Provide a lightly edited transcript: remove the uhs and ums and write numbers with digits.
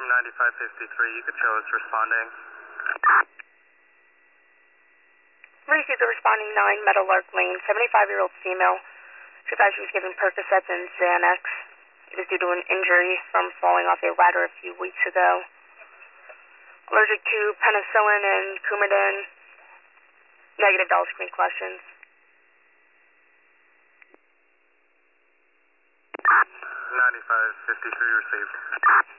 9553, you could show us responding. Receive the responding 9 Meadowlark Lane, 75-year-old female. She thought she was given Percocets and Xanax. It was due to an injury from falling off a ladder a few weeks ago. Allergic to penicillin and Coumadin. Negative dollar screen questions. 9553 received.